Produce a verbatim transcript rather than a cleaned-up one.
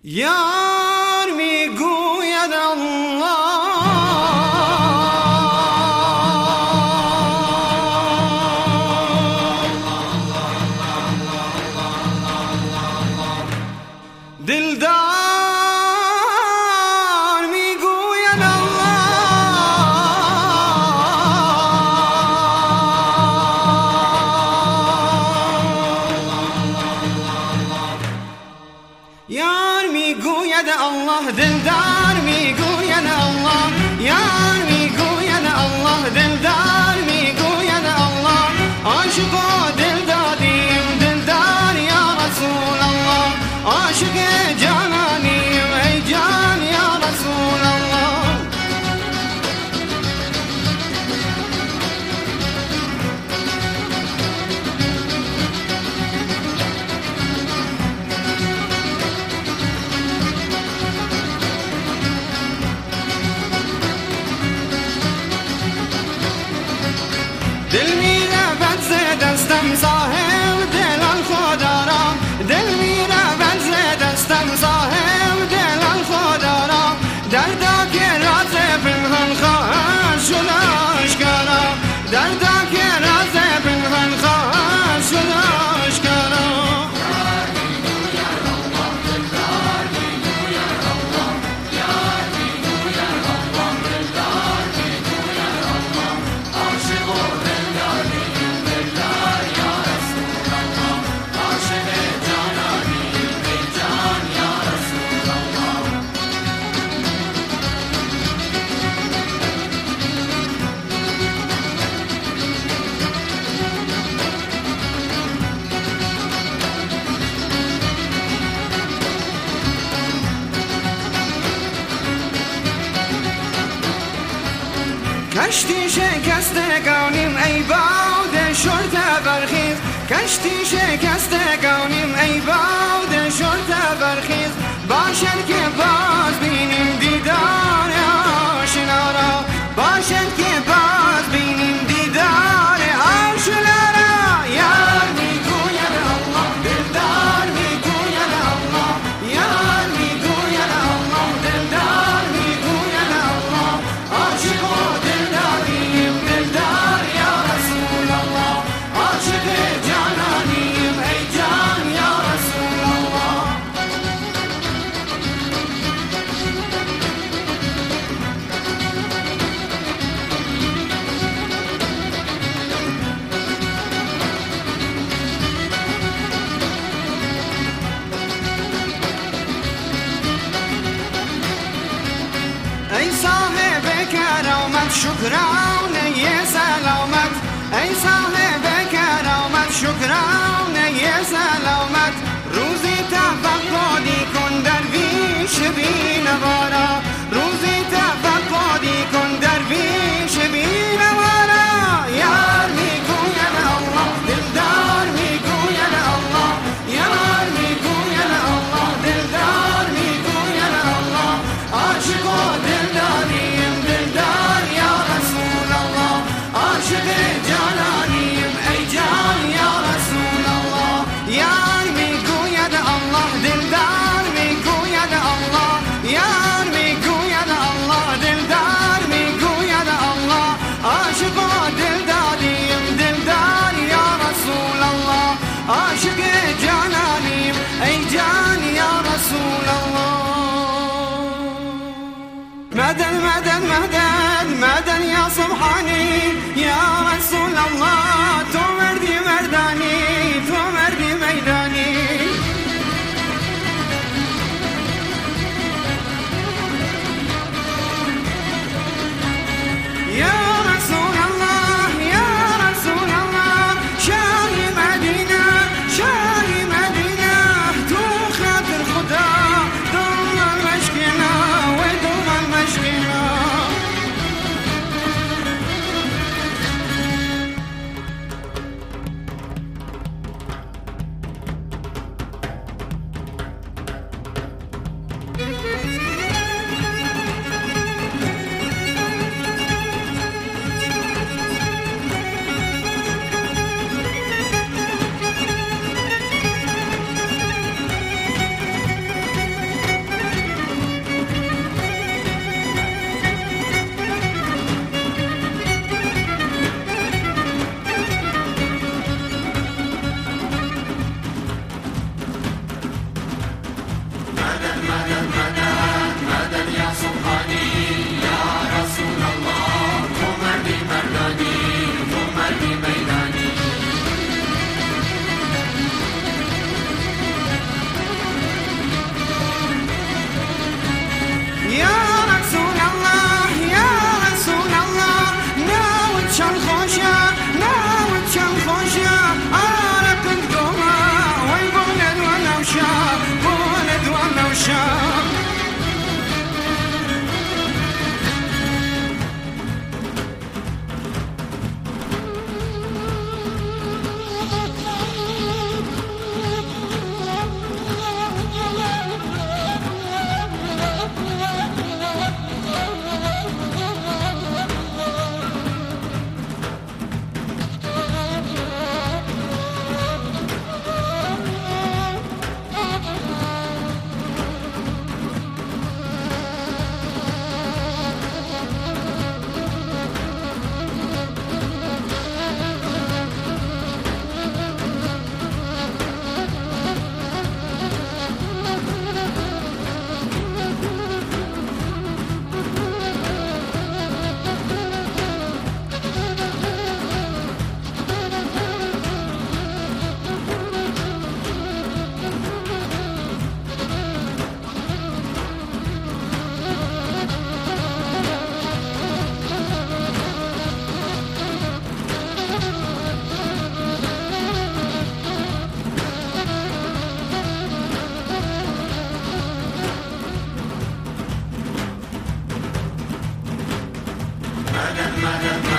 یار میگوید الله دلدار میگوید یار میگوید الله دلدار میگوید الله یار میگوید الله دلدار میگوید الله عاشق و دل دادیم دلدار یا رسول الله عاشق جانانیم ای جان یا رسول الله دل میرود ز دستم صاحب دلان خدا را دل میرود ز دستم صاحب دلان خدا را دردا که راز پنهان خواهد شد آشکارا دردا که راز پنهان خواهد شد آشکارا کشتی شکسته گانیم ای باد شرط برخیز کشتی شکسته گانیم ای باد شرط برخیز باشد که باز بینیم دیدار آشنا را باشد که باز بینیم دیدار آشنا را یار میگوید الله دلدار میگوید الله یار میگوید الله دلدار میگوید الله عاشق ای صاحب کرامت شکرانه سلامت ای صاحب کرامت شکرانه سلامت روزی تفقدی کن درویش بینوارا روزی تفقدی کن درویش بینوارا یار میگوید الله دلدار میگوید الله یار میگوید الله دلدار میگوید الله عاشق و دلداریم دلدار یا رسول الله عاشق جانانیم ای جان یا رسول الله یار میگوید الله دلدار میگوید الله یار میگوید الله دلدار میگوید الله عاشق و دلداریم دلدار یا رسول الله عاشق جانانیم ای جان یا رسول الله مدد مدد مدد مدد یا سبحانی یا رسول الله تو مردی مردانی تو مردی میدانی یا رسول الله یا رسول الله شاهی مدینه شاهی مدینه تو خاطر خدا دوم المشکنا و دوم المشکنا مدد